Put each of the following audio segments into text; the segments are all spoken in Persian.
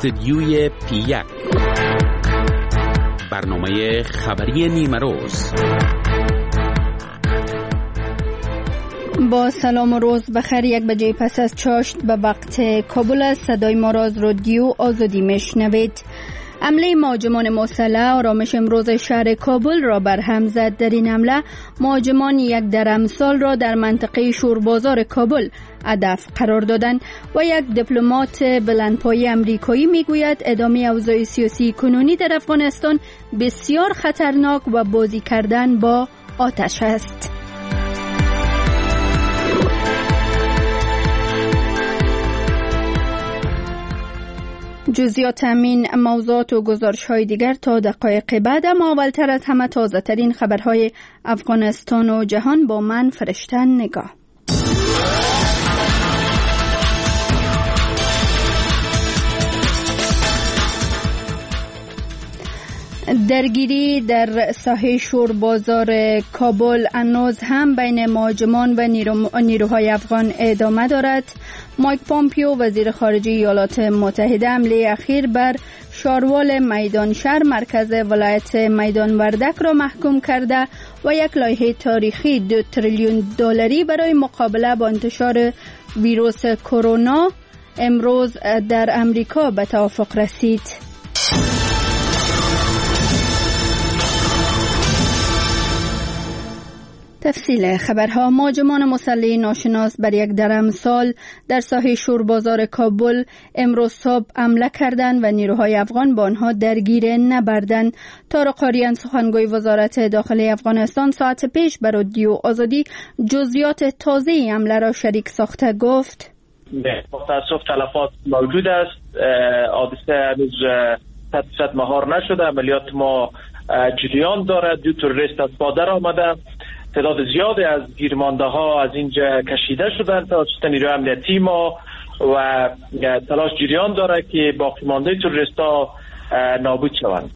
استدیوی پی1 برنامه خبری نیمه روز. با سلام و روز بخیر. 1 بجه پس از چاشت به وقت کابل است. صدای ما را از رادیو آزادی میشنوید. حمله مهاجمان مسلح آرامش امروز شهر کابل را برهم زد. در این حمله مهاجمان یک درمسال را در منطقه شوربازار کابل هدف قرار دادند و یک دیپلمات بلندپایه امریکایی میگوید ادامه اوضاع سیاسی کنونی در افغانستان بسیار خطرناک و بازی کردن با آتش است. جزئیات همین موضوعات و گزارش‌های دیگر تا دقایق بعد، اما اولتر از همه تازه ترین خبرهای افغانستان و جهان با من فرشته نگاه. درگیری در ساحه شوربازار کابل هنوز هم بین مهاجمان و نیروهای افغان ادامه دارد. مایک پامپیو وزیر خارجه ایالات متحده حمله اخیر بر شاروال میدانشهر مرکز ولایت میدان وردک را محکوم کرده و یک لایحه تاریخی 2 تریلیون دلاری برای مقابله با انتشار ویروس کرونا امروز در امریکا به توافق رسید. تفصیل خبرها. مهاجمان مسلح ناشناس بر یک درمسال در ساحه شوربازار کابل امروز صبح حمله کردند و نیروهای افغان با آنها درگیر نبردند. طارق آریان سخنگوی وزارت داخلی افغانستان ساعت پیش بر رادیو آزادی جزئیات تازه حمله را شریک ساخته گفت: متاسف تلفات موجود است. حادثه هنوز 100% مهار نشده. عملیات ما جریان دارد. 2 تروریست از پادر آمده. تعداد زیادی از گیرمانده ها از اینجا کشیده شدند توسط نیروی امنیتی ما و تلاش جریان دارد که باقی مانده تروریست ها نابود شوند.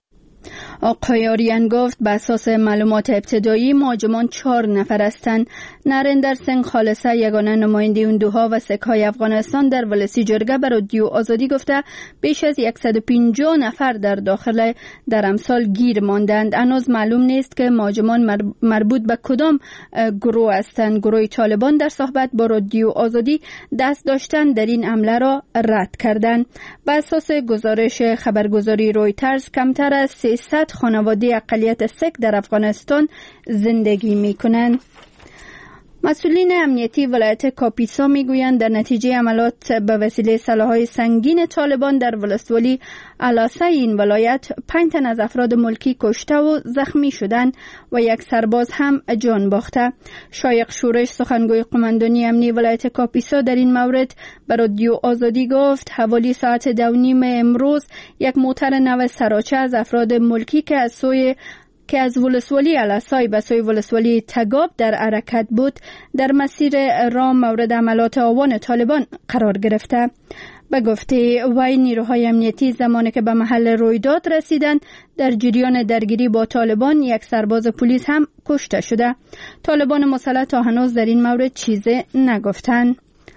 آقای آریان گفت به اساس معلومات ابتدایی مهاجمان 4 نفر هستند. نریندر سنگ خالصه یگانه نماینده هندوها و سک‌های افغانستان در ولسی جرگه به رادیو آزادی گفته بیش از 150 نفر در داخل درمسال گیر ماندند. هنوز معلوم نیست که مهاجمان مربوط به کدام گروه هستند. گروه طالبان در صحبت با رادیو آزادی دست داشتن در این حمله را رد کردند. به اساس گزارش خبرگزاری رویترز کمتر از 300 خانواده اقلیت سک در افغانستان زندگی می‌کنند. مسئولین امنیتی ولایت کاپیسا میگویند در نتیجه عملیات به وسیله سلاح‌های سنگین طالبان در ولسوالی علاسه این ولایت 5 تن از افراد ملکی کشته و زخمی شدند و 1 سرباز هم جان باخته. شایق شورش سخنگوی قماندانی امنی ولایت کاپیسا در این مورد به رادیو آزادی گفت حوالی ساعت 2:30 امروز 1 موتر نو سراچه از افراد ملکی که از ولسوالی علاسای به سوی ولسوالی تگاب در حرکت بود در مسیر راه مورد حملات آوان طالبان قرار گرفته. به گفته وی نیروهای امنیتی زمانی که به محل رویداد رسیدند در جریان درگیری با طالبان 1 سرباز پلیس هم کشته شده. طالبان مسلح تا هنوز در این مورد چیزی نگفتند.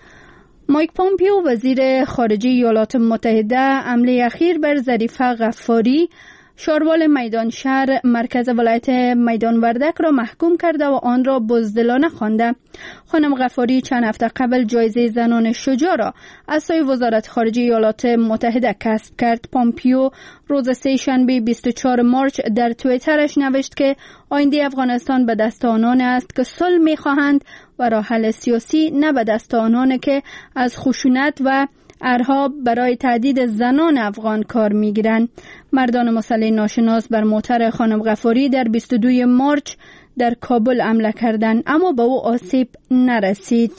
مایک پامپیو وزیر خارجه ایالات متحده حمله اخیر بر ظریفه غفاری شاروال میدانشهر مرکز ولایت میدان وردک را محکوم کرده و آن را بزدلانه خوانده. خانم غفاری چند هفته قبل جایزه زنان شجاع را از سوی وزارت خارجه ایالات متحده کسب کرد. پامپیو روز سه‌شنبه 24 مارچ در توییترش نوشت که آینده افغانستان به دست آنان است که صلح می‌خواهند و راه حل سیاسی، نه به دست آنان که از خشونت و ارهاب برای تهدید زنان افغان کار میگیرند. مردان مسلح ناشناس بر موتر خانم غفاری در 22 مارچ در کابل حمله کردند اما به او آسیب نرسید.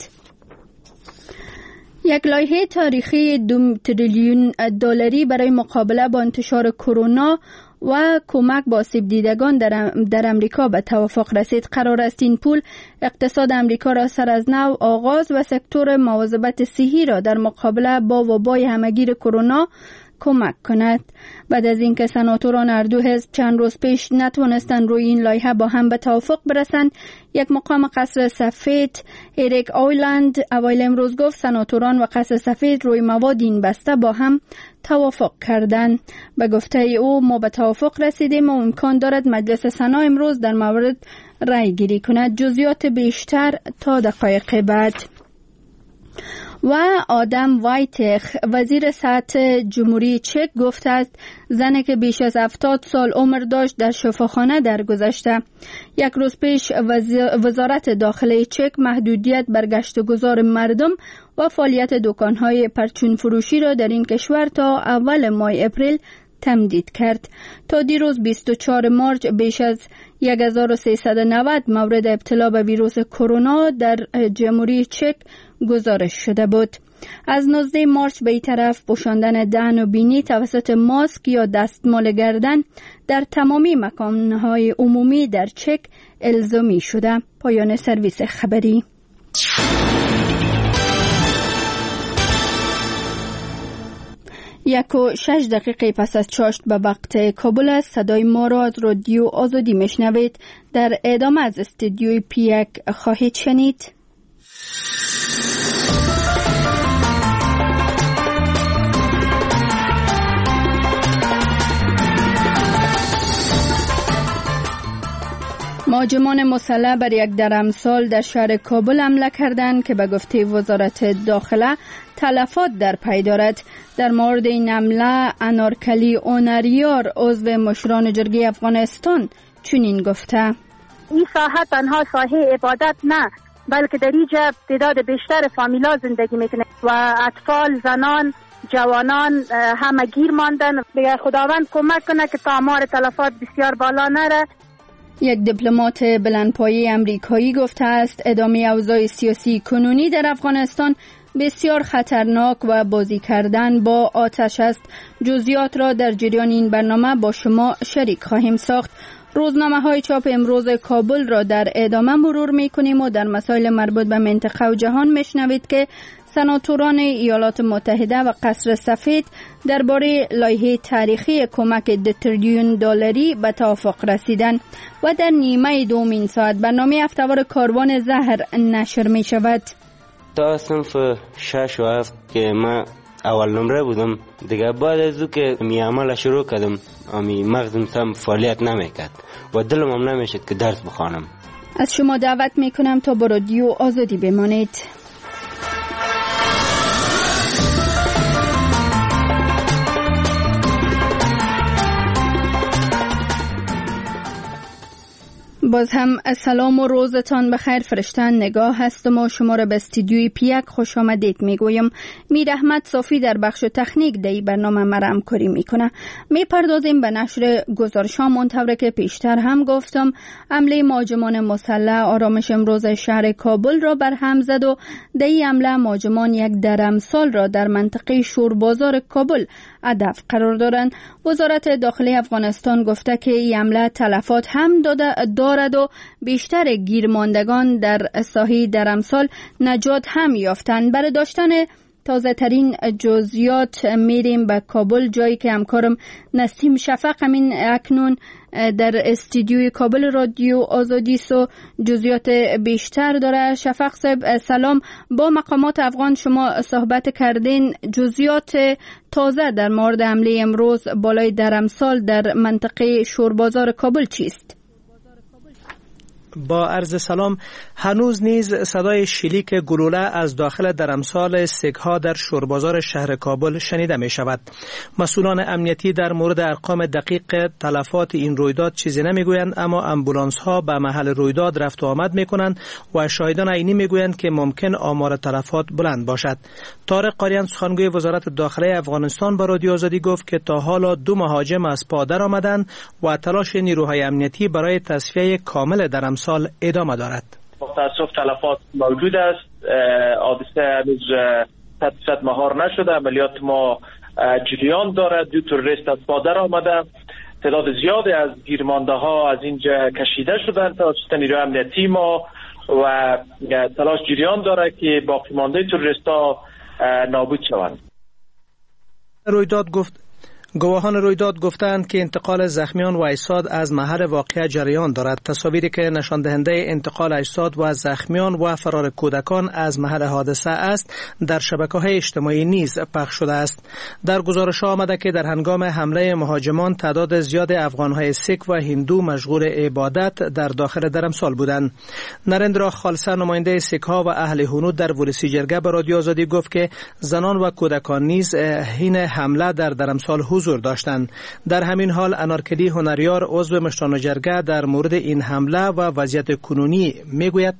1 لایحه تاریخی 2 تریلیون دلاری برای مقابله با انتشار کرونا و کمک به آسیب دیدگان در امریکا به توافق رسید. قرار است این پول اقتصاد امریکا را سر از نو آغاز و سکتور مواظبت صحی را در مقابله با وبای همهگیر کرونا کمک کند. بعد از اینکه سناتوران هر دو حزب چند روز پیش نتوانستند روی این لایحه با هم به توافق برسند، یک مقام قصر سفید اریک آیلند اوایل امروز گفت سناتوران و قصر سفید روی مواد این بسته با هم توافق کردند. به گفته او ما به توافق رسیدیم و امکان دارد مجلس سنا امروز در مورد رای گیری کند. جزئیات بیشتر تا دقایق بعد. و آدم وایتخ وزیر صحت جمهوری چک گفته است زنی که بیش از 70 سال عمر داشت در شفاخانه درگذشته. یک روز پیش وزارت داخله چک محدودیت بر گشت و گذار مردم و فعالیت دکان‌های پرچون فروشی را در این کشور تا اول ماه اپریل تمدید کرد. تا دیروز 24 مارچ بیش از 1390 مورد ابتلا به ویروس کرونا در جمهوری چک گزارش شده بود. از 19 مارچ به این طرف پوشاندن دهن و بینی توسط ماسک یا دستمال گردن در تمامی مکان‌های عمومی در چک الزامی شده. پایان سرویس خبری. 1:06 پس از چاشت به وقت کابل است. صدای ما را از رادیو آزادی میشنوید. در ادامه از استودیوی پیک خواهید شنید. مهاجمان مسلح بر یک درمسال در شهر کابل حمله کردند که به گفته وزارت داخله تلفات در پی دارد. در مورد این حمله انارکلی اونریار عضو مشران جرگه افغانستان چنین گفته: این ساحه تنها ساحه عبادت نه، بلکه در اینجا تعداد بیشتر فامیلا زندگی میکنه و اطفال، زنان، جوانان همه گیر ماندن. به خداوند کمک کنه که آمار تلفات بسیار بالا نره. یک دیپلمات بلندپایه امریکایی گفته است ادامه اوضاع سیاسی کنونی در افغانستان بسیار خطرناک و بازی کردن با آتش است. جزئیات را در جریان این برنامه با شما شریک خواهیم ساخت. روزنامه‌های چاپ امروز کابل را در ادامه مرور می‌کنیم و در مسائل مربوط به منطقه و جهان می‌شنوید که سناتوران ایالات متحده و قصر سفید درباره لایحه تاریخی کمک 2 تریلیون دلاری به توافق رسیدند و در نیمه دومین ساعت برنامه هفته‌وار کاروان زهر نشر می شود. تا صنف 6 و 7 که ما اول نمره بودم دیگه، بعد از او که می عمل شروع کردم مغزم سم فعالیت نمیکرد و دلم هم نمیشد که درس بخوانم. از شما دعوت میکنم تا با رادیو آزادی بمانید. باز هم سلام و روزتان بخیر. فرشتن نگاه هستم و شما را به استودیوی پیک خوش آمدید میگویم. میر احمد صافی در بخش تکنیک دی برنامه مرا همکاری میکنه. میپردازیم به نشر گزارش‌ها. منطوری که پیشتر هم گفتم حمله مهاجمان مسلح آرامش امروز شهر کابل را بر هم زد و دی حمله مهاجمان یک درمسال را در منطقه شوربازار کابل هدف قرار دارند. وزارت داخله افغانستان گفته که این حمله تلفات هم دارد و بیشتر گیرماندگان در ساحه درمسال نجات هم یافتند. برای داشتن تازه ترین جزئیات میریم به کابل، جایی که همکارم نسیم شفق همین اکنون در استودیوی کابل رادیو آزادی سو جزئیات بیشتر داره. شفق صاحب سلام. با مقامات افغان شما صحبت کردین، جزئیات تازه در مورد حمله امروز بالای درمسال در منطقه شوربازار کابل چیست؟ با عرض سلام، هنوز نیز صدای شلیک گلوله از داخل درمسال سگها در شوربازار شهر کابل شنیده می شود. مسئولان امنیتی در مورد ارقام دقیق تلفات این رویداد چیزی نمی گویند، اما امبولانس ها به محل رویداد رفت و آمد می کنند و شاهدان عینی می گویند که ممکن آمار تلفات بلند باشد. طارق قاریان سخنگوی وزارت داخله افغانستان با رادیو آزادی گفت که تا حالا 2 مهاجم از پا در آمدند و تلاش نیروهای امنیتی برای تصفیه کامل درمسال ادامه دارد. متاسف تلفات موجود است. حادثه هنوز تدفیق مهار نشده. عملیات ما جریان دارد. 2 تروریست از پا در آمده. تعداد زیادی از گیرمانده ها از اینجا کشیده شدند توسط نیروی امنیتی ما و تلاش جریان دارد که باقی مانده تروریست ها نابود شوند. رویداد گفت گواهان رویداد گفتند که انتقال زخمیان و اجساد از محل واقعه جریان دارد. تصاویری که نشان دهنده انتقال اجساد و زخمیان و فرار کودکان از محل حادثه است در شبکه‌های اجتماعی نیز پخش شده است. در گزارش آمده که در هنگام حمله مهاجمان تعداد زیاد افغان‌های سیک و هندو مشغول عبادت در داخل درمسال بودند. نریندرا خالسا نماینده سیک‌ها و اهل هنود در ولسی جرگه به رادیو آزادی گفت که زنان و کودکان نیز حین حمله در درمسال حضور داشتند. در همین حال انارکلی هنریار عضو مشتان جرگه در مورد این حمله و وضعیت کنونی میگوید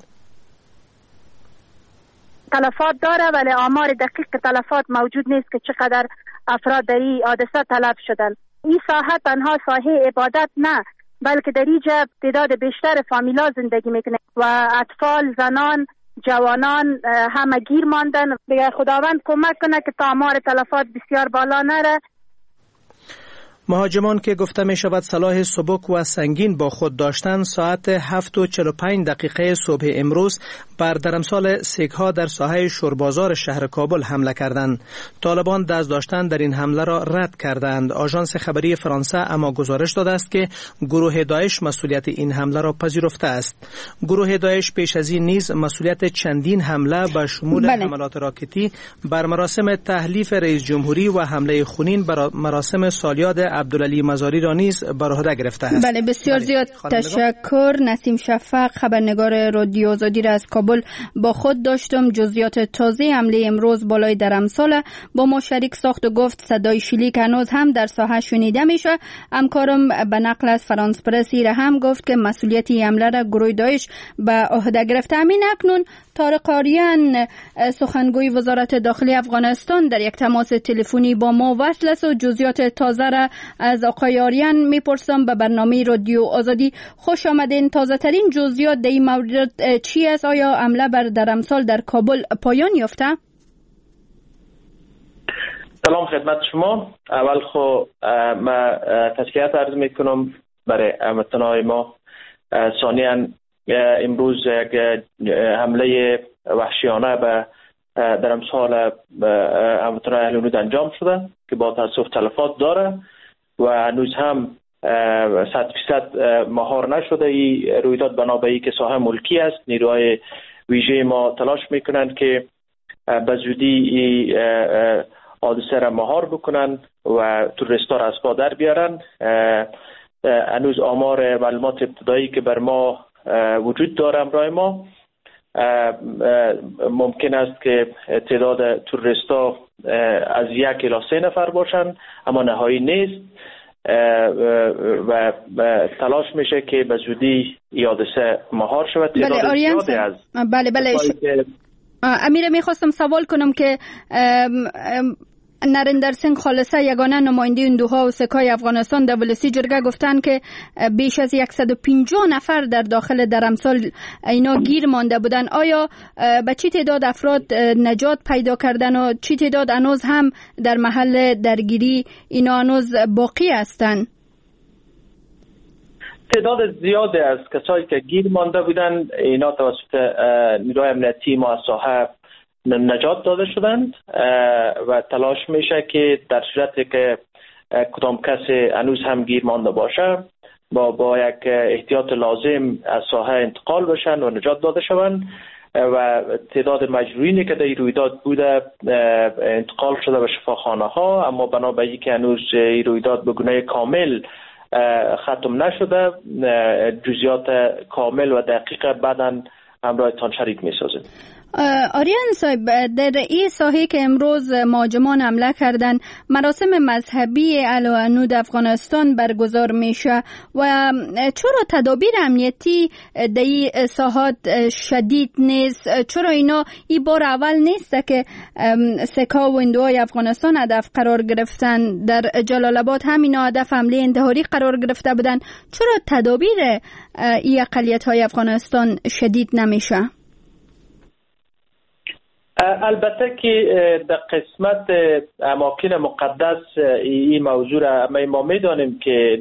تلفات داره ولی آمار دقیق تلفات موجود نیست که چقدر افراد در این حادثه تلف شدن. این ساحه تنها ساحه عبادت نه، بلکه در اینجا تعداد بیشتر فامیلا زندگی میکنه و اطفال، زنان، جوانان همه گیر ماندن. دیگه خداوند کمک کنه که تا آمار تلفات بسیار بالا نره. مهاجمان که گفته می شود سلاح سبک و سنگین با خود داشتند ساعت 7:45 صبح امروز بر درمسال سیک‌ها در ساحه شوربازار شهر کابل حمله کردند. طالبان دست داشتن در این حمله را رد کردند. آژانس خبری فرانسه اما گزارش داده است که گروه داعش مسئولیت این حمله را پذیرفته است. گروه داعش پیش از این نیز مسئولیت چندین حمله به شمول حملات راکتی بر مراسم تحلیف رئیس جمهوری و حمله خونین بر مراسم سالیاد عبدالعلی مزاری را نیز بر عهده گرفته است. بله، بسیار زیاد تشکر. نسیم شفق، خبرنگار رادیو آزادی را از کابل با خود داشتم. جزئیات تازه حمله امروز بالای درمسال با ما شریک ساخت و گفت صدای شلیک هنوز هم در ساحه شنیده میشه. همکارم به نقل از فرانس پرس را هم گفت که مسئولیت این حمله را گروه داعش به عهده گرفته. همین اکنون طارق آریان، سخنگوی وزارت داخلی افغانستان، در یک تماس تلفنی با ما وصل است و جزئیات تازه را از آقای آریان میپرسم. به برنامه رادیو آزادی خوش آمدین. تازه ترین جزئیات در این مورد چی است؟ آیا حمله بر درمسال در کابل پایان یافته؟ سلام خدمت شما. اول خو ما تسلیت عرض میکنم برای هموطنهای ما. ثانیاً امروز یک حمله وحشیانه به درمسال هموطنهای اهل هنود انجام شده که با تاسف تلفات داره و هنوز هم 100% مهار نشده. این رویداد بنابراین که ساحه ملکی است، نیروهای ویژه ما تلاش میکنند که به زودی این حادثه را مهار بکنن و توریستا را از پا در بیارن. هنوز آمار معلومات ابتدایی که بر ما وجود داره امرای ما، ممکن است که تعداد توریستا از 1 الی 3 نفر باشند، اما نهایی نیست و تلاش میشه که به زودی حادثه مهار شود. بله امیر، میخواستم سوال کنم که نریندر سنگ خالسا، یگانه نماینده هندوها و سیک‌های افغانستان، در ولسی جرگه گفتن که بیش از 150 نفر در داخل درمسال اینا گیر مانده بودن. آیا به چی تعداد افراد نجات پیدا کردن و چی تعداد هنوز هم در محل درگیری اینا هنوز باقی هستند؟ تعداد زیادی از کسایی که گیر مانده بودن اینا توسط نیروهای امنیتی ما از ساحه نجات داده شدند و تلاش میشه که در صورتی که کدام کسی هنوز هم گیر مانده باشه با یک احتیاط لازم از ساحه انتقال بشن و نجات داده شوند و تعداد مجروحینی که در این رویداد بوده انتقال شده به شفاخانه ها. اما بنابراین که هنوز این رویداد به گونه کامل ختم نشده، جزئیات کامل و دقیق بعداً همراهتان شریک می‌سازیم. آریان صاحب، در این ساحه که امروز مهاجمان حمله کردن مراسم مذهبی اهل هنود افغانستان برگزار میشه و چرا تدابیر امنیتی در این ساحات شدید نیست؟ چرا اینا این بار اول نیست که سیک‌ها و هندوهای افغانستان هدف قرار گرفتن؟ در جلال آباد هم اینا هدف حمله انتحاری قرار گرفته بودن. چرا تدابیر این اقلیت‌های افغانستان شدید نمیشه؟ البته که در قسمت اماکن مقدس این موضوع را ما میدانیم که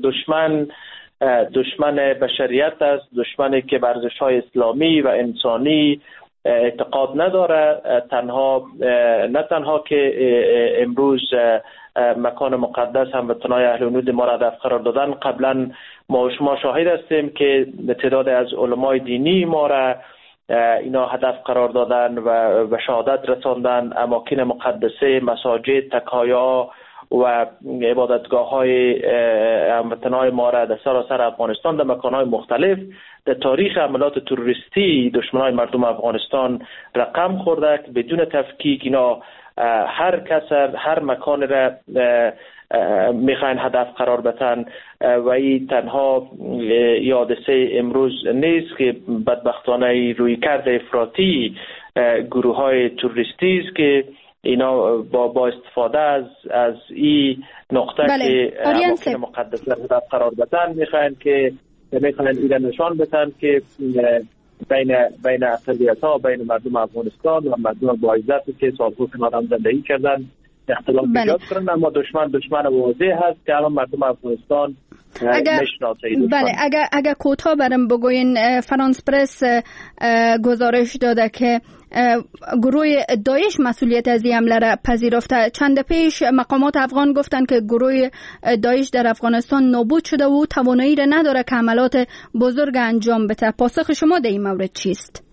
دشمن بشریت است، دشمنی که ارزش‌های اسلامی و انسانی اعتقاد نداره. نه تنها که امروز مکان مقدس هم وطنای اهل ونود ما را هدف قرار دادن، قبلا ما شما شاهد هستیم که تعداد از علمای دینی ما را اینا هدف قرار دادن و شهادت رساندن. اماکن مقدسه، مساجد، تکایا و عبادتگاه های هموطنای ما را در سراسر افغانستان در مکانهای مختلف در تاریخ حملات تروریستی دشمنای مردم افغانستان رقم خورده که بدون تفکیک اینا هر کس هر مکان را میخواین هدف قرار بدن و این تنها حادثه امروز نیست که بدبختانه روی کرده افراطی گروه های تروریستی است که اینا با استفاده از این نقطه که اماکن مقدسه هدف قرار بدن میخواین اینا نشان بدن که بین اقلیت‌ها، بین مردم افغانستان و مردم با عزت که سالها کنار هم زندگی کردن اختلاف ایجاد کردن، اما دشمن واضح هست که الان مردم افغانستان بله. اگر کوتاه برام بگوین، فرانس پرس گزارش داده که گروه داعش مسئولیت از این حمله را پذیرفته. چند پیش مقامات افغان گفتند که گروه داعش در افغانستان نابود شده و توانایی را نداره که حملات بزرگ انجام بده. پاسخ شما در این مورد چیست؟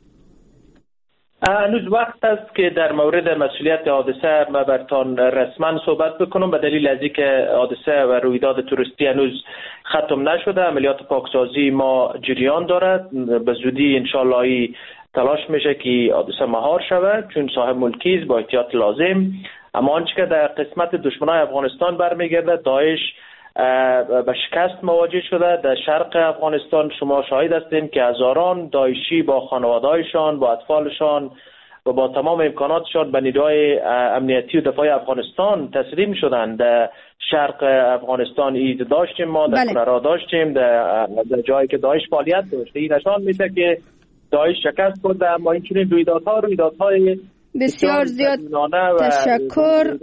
هنوز وقت است که در مورد مسئولیت حادثه ما برتان رسما صحبت بکنم، به دلیل از اینکه حادثه و رویداد توریستی هنوز ختم نشده. عملیات پاکسازی ما جریان دارد، به زودی انشالله تلاش میشه که حادثه مهار شود چون صاحب ملکی است با احتیاط لازم. اما آنچه که در قسمت دشمنای افغانستان برمیگرده، داعش به شکست مواجه شده. در شرق افغانستان شما شاهد هستیم که هزاران داعشی با خانواده‌هایشان، با اطفالشان و با تمام امکاناتشان به نیروهای امنیتی و دفاعی افغانستان تسلیم شدند. در شرق افغانستان اید داشتیم، ما در کنرا داشتیم، در جایی که داعش فعالیت داشته. این نشان میده که داعش شکست خورده. اما این چنین رویدادهای بسیار زیاد تشکر.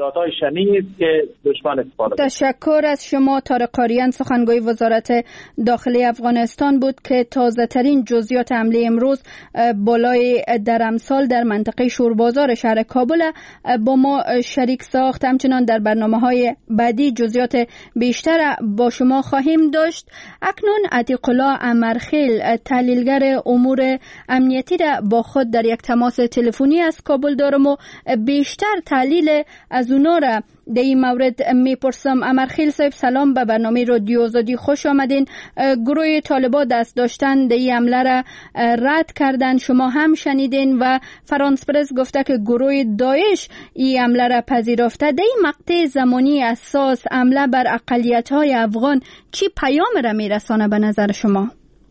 تشکر از شما. طارق قاریان، سخنگوی وزارت داخلی افغانستان بود که تازه ترین جزئیات حمله امروز بالای درمسال در منطقه شوربازار شهر کابل با ما شریک ساخت. همچنان در برنامه‌های بعدی جزئیات بیشتر با شما خواهیم داشت. اکنون عتیق الله امرخیل، تحلیلگر امور امنیتی را با خود در یک تماس تلفنی از کابل دارم و بیشتر تحلیل از اونا را در این مورد میپرسم. امرخیل صاحب سلام، به برنامه رادیو آزادی خوش آمدین. گروه طالبان دست داشتن در این حمله را رد کردن، شما هم شنیدین و فرانس پرس گفته که گروه داعش این حمله را پذیرفته. در این مقطع زمانی اساس حمله بر اقلیت‌های افغان چی پیام را میرسانه به نظر شما؟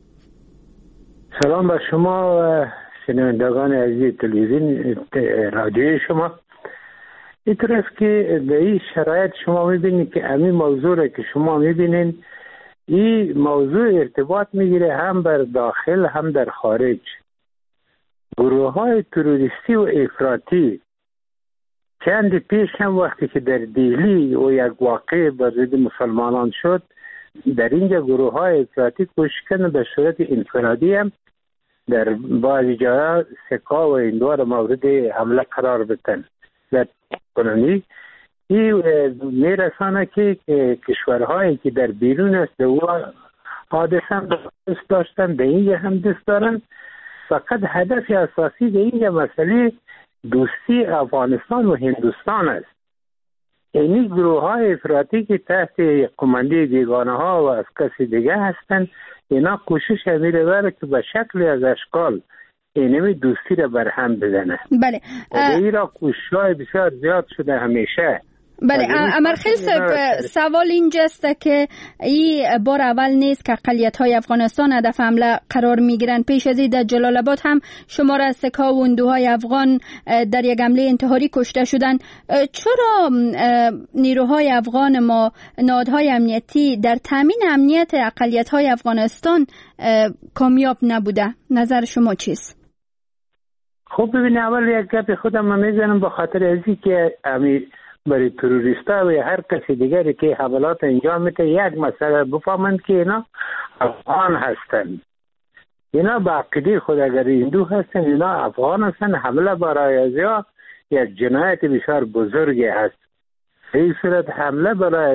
سلام به شما و شنوندگان عزیز تلویزیون رادیوی شما. اینطور است که در این شرایط شما میبینید که همین موضوع را که شما میبینید، این موضوع ارتباط میگیره هم بر داخل هم در خارج. گروه های تروریستی و افراطی چند پیش هم وقتی که در دیلی و یک واقع بر ضد مسلمانان شد، در اینجا گروه های افراطی کوشش کردن به صورت انفرادی هم در بعضی جاها سکا و این دو مورد حمله قرار بدن. در کنونی این میرسانه که کشورهایی که در بیرون است و حادثه هم دست داشتن به اینجا هم دست دارن. فقط هدف اساسی به اینجا مسئله دوستی افغانستان و هندوستان است. اینی گروه های افراطی که تحت قماندی بیگانه ها و از کسی دیگه هستند، اینا کوشش میره بره که به شکلی از اشکال اینمی دوستی را برهم بزنه. بله. این را کوشش‌های بسیار زیاد شده همیشه. بله. امرخیل صاحب، سوال اینجاست که این بار اول نیست که اقلیت‌های افغانستان هدف حمله قرار میگیرن. پیش از این در جلال آباد هم شمار از سکا و هندوهای افغان در یک حمله انتحاری کشته شدن. چرا نیروهای افغان ما، نهادهای امنیتی در تامین امنیت اقلیت‌های افغانستان کامیاب نبوده؟ نظر شما چیست؟ خب ببینید، اول یک گپ خودم میزنم، به خاطر ازی که برای تروریستا و هر کسی دیگری که حملات انجام میده یک مسئله بفهمند که اینا افغان هستند. اینا به عقیده خود اگر هندو هستن، اینا افغان هستن. حمله برای ازیا یک جنایت بسیار بزرگی است. این صورت حمله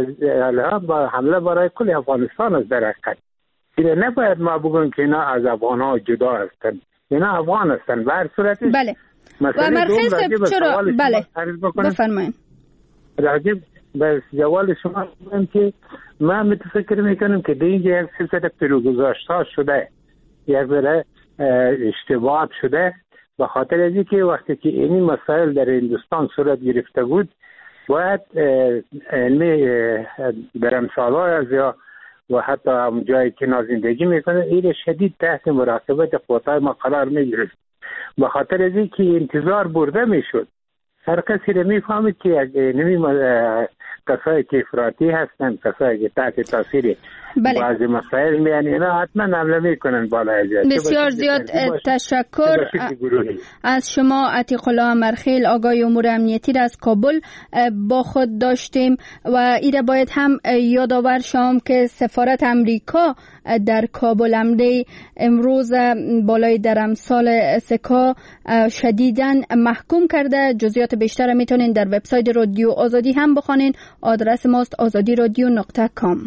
برای کل افغانستان است. در حقیقت اینا نباید ما بگویم که اینا از افغان ها جدا هستن. اینا افغان هستن به هر صورت. بله. و مرخص چرا؟ بله بفرمایید. راجب به جوال شما بگم که من متفکر میکنم که دیگه یک سلسله پیروگذاشته شده، یک ذره اشتباه شده، به خاطر از اینکه وقتی که این مسائل در هندوستان صورت گرفته بود باید علمی در امثالای از یا و حتی هم جایی که زندگی میکنه این شدید تحت مراقبت قوتای ما قرار میگرفت. به خاطر از اینکه انتظار برده میشد. هر کسی رو میفهمید که کسایی که افراطی هستن، کسایی که تحت تاثیر بعضی مسائل میان، اینا حتما حمله میکنن بالا ازیاد. بسیار زیاد تشکر از شما عتیق الله امرخیل، آگاه امور امنیتی را از کابل با خود داشتیم. و ایره باید هم یادآور شوم که سفارت امریکا در کابل امروز بالای درمسال سکا شدیداً محکوم کرده. جزئیات بیشتر میتونین در وبسایت رادیو آزادی هم بخونین. آدرس ماست azadiradyo.com.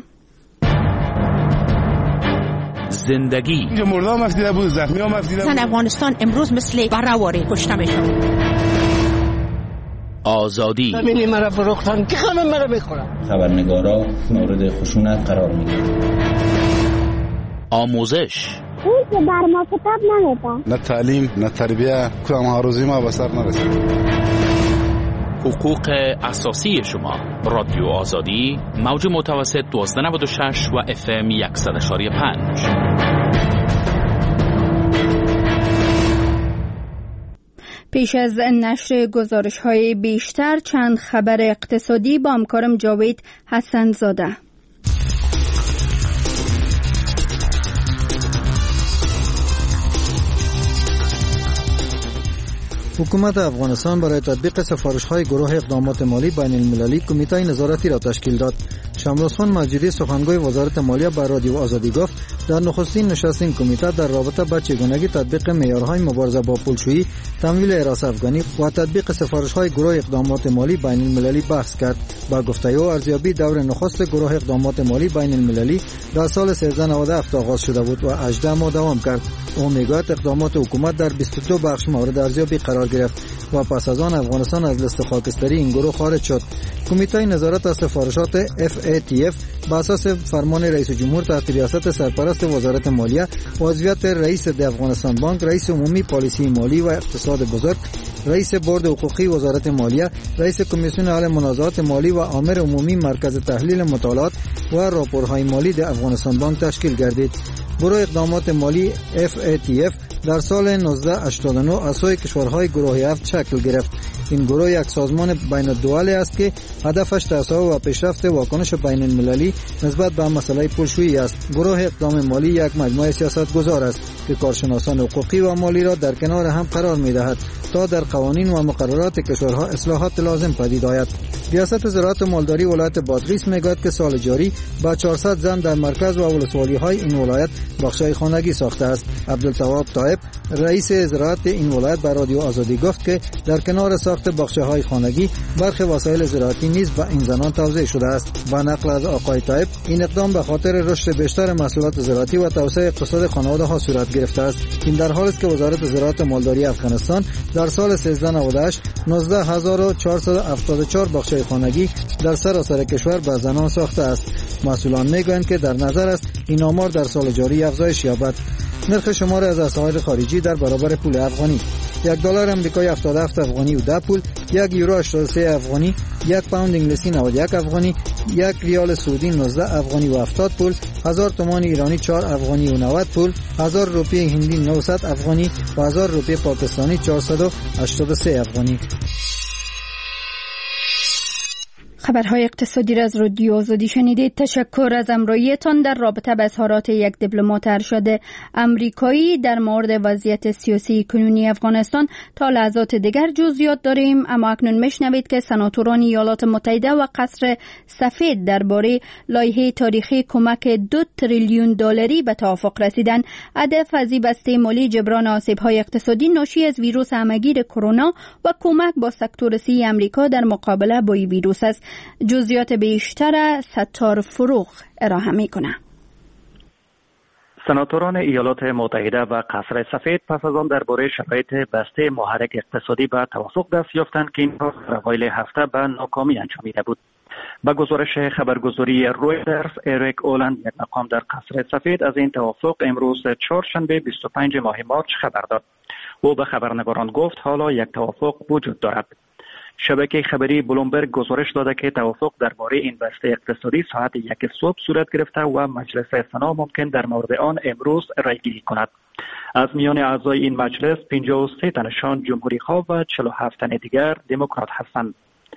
زندگی مردا مفدیده بود، زخمی ها مفدیده بود. افغانستان امروز مثل برهواری کشته میشن. آزادی ببینی مرا فروختن که همه مرا بخورن. خبرنگارا مورد خشونت قرار میگیرن. آموزش اون که در ما کتاب نمیده. نه تعلیم نه تربیه، کدام هاروزی ما به سر نرسید. حقوق اساسی شما. رادیو آزادی، موج متوسط 1296 و FM 100.5. پیش از نشر گزارش‌های بیشتر چند خبر اقتصادی با همکارم جاوید حسن زاده. حکومت افغانستان برای تطبیق سفارش‌های گروه اقدامات مالی بین المللی کمیته نظارتی را تشکیل داد. شمراسخان مجیدی سخنگوی وزارت مالیه به رادیو آزادی گفت در نخستین نشست این کمیته در رابطه با چگونگی تطبیق معیارهای مبارزه با پولشویی، تمویل اراث افغانی و تطبیق سفارش‌های گروه اقدامات مالی بین المللی بحث کرد. با گفته او ارزیابی دور نخست گروه اقدامات مالی بین المللی در سال 1397 آغاز شده بود و 18 ماه دوام کرد. او میگوید اقدامات حکومت در 22 بخش مورد ارزیابی قرار گرفت و پس از آن افغانستان از لیست خاکستری این گروه خارج شد. کمیته نظارت از سفارشات FATF با اساس فرمان رئیس جمهور تحت ریاست سرپرست وزارت مالیه و عضویت رئیس د افغانستان بانک، رئیس عمومی پالیسی مالی و اقتصاد بزرگ، رئیس بورد حقوقی وزارت مالیه، رئیس کمیسیون حل منازعات مالی و آمر عمومی مرکز تحلیل مطالعات و راپورهای مالی د افغانستان بانک تشکیل گردید. گروه اقدامات مالی FATF در سال 1989 از سوی کشورهای گروه 7 شکل گرفت. این گروه یک سازمان بین الدوله است که هدفش توسعه و پیشرفت واکنش بین المللی نسبت به مسئله پولشویی است. گروه اقدام مالی یک مجموعه سیاستگزار است که کارشناسان حقوقی و مالی را در کنار هم قرار می‌دهد تا در قوانین و مقررات کشورها اصلاحات لازم پدید آید. ریاست زراعت و مالداری ولایت بادغیس میگوید که سال جاری با 400 زن در مرکز و ولسوالی‌های این ولایت بخشای خانگی ساخته است. عبدالتواب طایب رئیس زراعت این ولایت به رادیو آزادی گفت که در کنار ساخت بخشهای خانگی برخی وسایل زراعتی نیز به این زنان توزیع شده است. با نقل از آقای طایب این اقدام به خاطر رشد بیشتر محصولات زراعتی و توسعه اقتصاد خانواده‌ها صورت گرفته است. این در حالی است که وزارت زراعت و مالداری افغانستان در سال 1398 19474 بخشای خانگی در سراسر کشور به زنان ساخته است. مسئولان میگویند که در نظر است این آمار در سال جاری افزایش یابد. نرخ شمار از اسعار خارجی در برابر پول افغانی: $1 آمریکایی 77 افغانی و 10 پول، €1 83 افغانی، 1 پوند انگلیسی 91 افغانی، 1 ریال سعودی 19 افغانی و 70 پول، 1000 تومان ایرانی 4 افغانی و 90 پول، 1000 روپیه هندی 900 افغانی و 1000 روپیه پاکستانی 483 افغانی. خبرهای اقتصادی را از رادیو آزادی شنیدید. تشکر از همراهیتان در رابطه با اظهارات یک دیپلمات ارشد امریکایی در مورد وضعیت سیاسی کنونی افغانستان. تا لحظات دیگر جزئیات داریم، اما اکنون میشنوید که سناتوران ایالات متحده و قصر سفید درباره لایحه تاریخی کمک 2 تریلیون دلاری به توافق رسیدند. هدف از این بسته مالی جبران آسیب‌های اقتصادی ناشی از ویروس همگیر کرونا و کمک با سکتور سی آمریکا در مقابله با این ویروس است. جزئیات بیشتر ستار فروغ ارائه می‌کنه. سناتوران ایالات متحده و قصر سفید پس از آن درباره شرایط بسته محرک اقتصادی به توافق دست یافتند که این کار در اوایل هفته به ناکامی انجامیده بود. با گزارش خبرگزاری رویترز، اریک اولند، یک مقام در قصر سفید، از این توافق امروز چهارشنبه 25 ماه مارس خبر داد. او به خبرنگاران گفت حالا یک توافق وجود دارد. شبکه خبری بلومبرگ گزارش داده که توافق درباره این بسته اقتصادی ساعت 1 صبح صورت گرفته و مجلس سنا ممکن در مورد آن امروز رایگیری کند. از میان اعضای این مجلس 53 تنشان جمهوری خواه و 47 تن دیگر دموکرات هستند.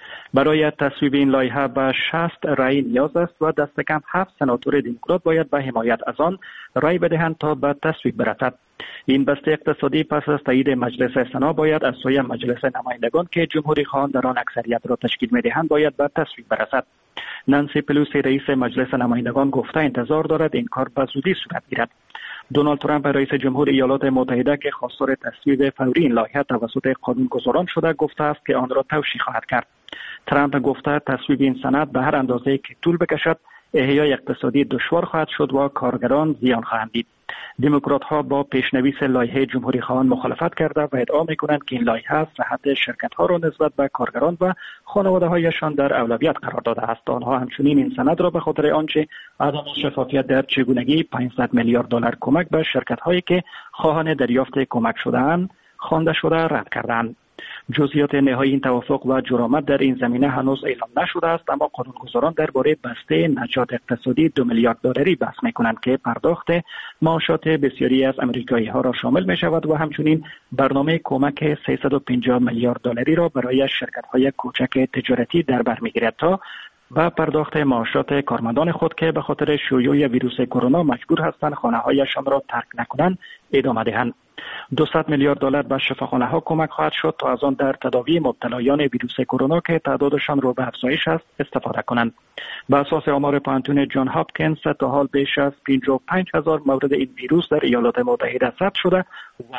برای تصویب این لایحه به 60 رای نیاز است و دست کم 7 سناتور دموکرات باید به حمایت از آن رای بدهند تا به تصویب برسد. این بسته اقتصادی پس از تایید مجلس سنا باید از سوی مجلس نمایندگان که جمهوری خواهان در آن اکثریت را تشکیل می‌دهند باید به تصویب برسد. نانسی پلوسی رئیس مجلس نمایندگان گفته انتظار دارد این کار به زودی صورت گیرد. دونالد ترامپ رئیس جمهور ایالات متحده که خواستار تصویب فوری این لایحه توسط قانونگذاران شده گفته است که آن را توشیح خواهد کرد. ترامپ گفته تصویب این سند به هر اندازه‌ای که طول بکشد احیای اقتصادی دشوار خواهد شد و کارگران زیان خواهند دید. دموکرات ها با پیشنویس لایحه جمهوری خواهان مخالفت کرده و ادعا می‌کنند که این لایحه صحت شرکت ها را نسبت به کارگران و خانواده هایشان در اولویت قرار داده است. آنها همچنین این سند را به خاطر آنچه عدم شفافیت در چگونگی 500 میلیارد دلار کمک به شرکت هایی که خواهان دریافت کمک شده‌اند خوانده شده رد کردند. جزئیات نهایی این توافق و جرامت در این زمینه هنوز اعلام نشده است، اما قانونگذاران درباره بسته نجات اقتصادی 2 میلیارد دلاری بحث می‌کنند که پرداخت معاشات بسیاری از امریکایی‌ها را شامل می‌شود و همچنین برنامه کمک 350 میلیارد دلاری را برای شرکت‌های کوچک تجارتی در بر می‌گیرد تا و پرداخت معاشات کارمندان خود که به خاطر شیوع ویروس کرونا مجبور هستند خانه‌هایشان را ترک نکنند ادامه دهند. 200 میلیارد دلار به شفاخانه‌ها کمک خواهد شد تا از آن در تداوی مبتلایان ویروس کرونا که تعدادشان رو به افزایش است استفاده کنند. بر اساس آمار پانتون جان هاپکینز تا حال بیش از 55,000 مورد این ویروس در ایالات متحده ثبت شده و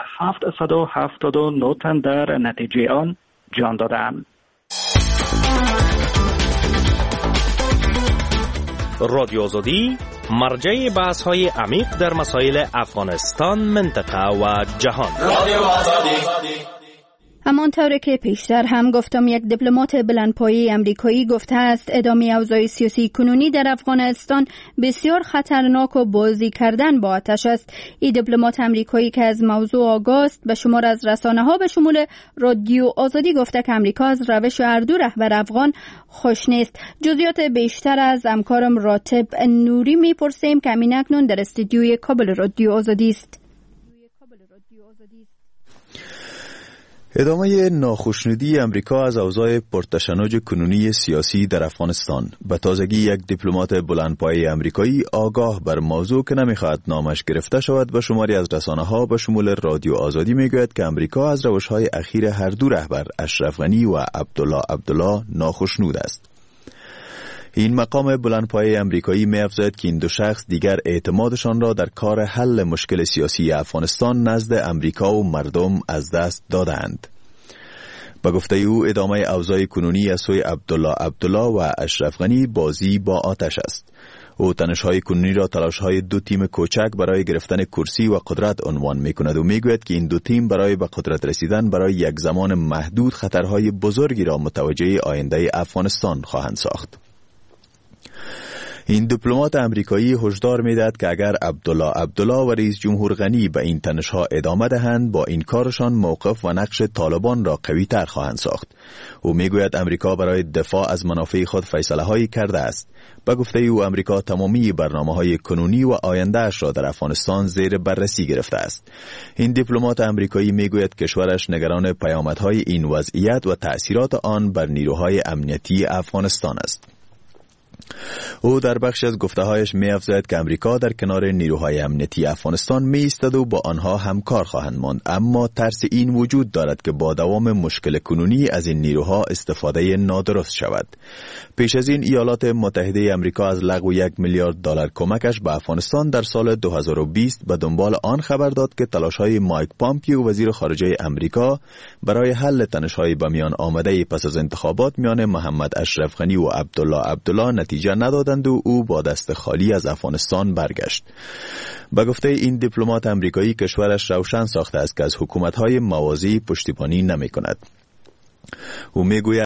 779 تن در نتیجه آن جان دادند. رادیو آزادی مرجع بحث‌های عمیق در مسائل افغانستان، منطقه و جهان. رادیو آزادی. همانطور که پیشتر هم گفتم، یک دیپلمات بلندپایه امریکایی گفته است ادامه اوضاع سیاسی کنونی در افغانستان بسیار خطرناک و بازی کردن با آتش است. این دیپلمات امریکایی که از موضوع آگاه است به شمار از رسانه‌ها به شمول رادیو آزادی گفته که امریکا از روش هر دو رهبر افغان خوش نیست. جزئیات بیشتر از همکارم راتب نوری میپرسیم که همین اکنون در استودیوی کابل رادیو آزادی است. ادامه ناخشنودی امریکا از اوضاع پرتشنج کنونی سیاسی در افغانستان. به تازگی یک دیپلمات بلندپایه امریکایی آگاه بر موضوع که نمیخواهد نامش گرفته شود به شماری از رسانه‌ها به شمول رادیو آزادی میگوید که امریکا از روش‌های اخیر هر دو رهبر اشرف غنی و عبدالله ناخشنود است. این مقام بلندپایه امریکایی می‌افزاید که این دو شخص دیگر اعتمادشان را در کار حل مشکل سیاسی افغانستان نزد امریکا و مردم از دست دادند. به گفته او ادامه اوضاع کنونی از سوی عبدالله و اشرف غنی بازی با آتش است. او تنش‌های کنونی را تلاش‌های دو تیم کوچک برای گرفتن کرسی و قدرت عنوان می‌کند و می‌گوید که این دو تیم برای به قدرت رسیدن برای یک زمان محدود خطرهای بزرگی را متوجه آینده افغانستان خواهند ساخت. این دیپلمات امریکایی هشدار می‌دهد که اگر عبدالله و رئیس جمهور غنی به این تنش‌ها ادامه دهند با این کارشان موقف و نقش طالبان را قوی‌تر خواهند ساخت. او میگوید امریکا برای دفاع از منافع خود فیصله‌هایی کرده است. به گفته او امریکا تمامی برنامه‌های کنونی و آینده‌اش را در افغانستان زیر بررسی گرفته است. این دیپلمات امریکایی میگوید کشورش نگران پیامدهای این وضعیت و تأثیرات آن بر نیروهای امنیتی افغانستان است. او در بخش از گفته‌هایش می‌افزاید که امریکا در کنار نیروهای امنیتی افغانستان می‌ایستد و با آنها همکار خواهند ماند، اما ترس این وجود دارد که با دوام مشکل کنونی از این نیروها استفاده نادرست شود. پیش از این ایالات متحده امریکا از لغو 1 میلیارد دلار کمکش به افغانستان در سال 2020 به دنبال آن خبر داد که تلاش‌های مایک پامپیو وزیر خارجه امریکا برای حل تنش‌های به میان آمده پس از انتخابات میان محمد اشرف غنی و عبدالله نتیجه ندادند و او با دست خالی از افغانستان برگشت. به گفته این دیپلمات امریکایی کشورش روشن ساخته است که از حکومت‌های موازی پشتیبانی نمی‌کند. او میگوید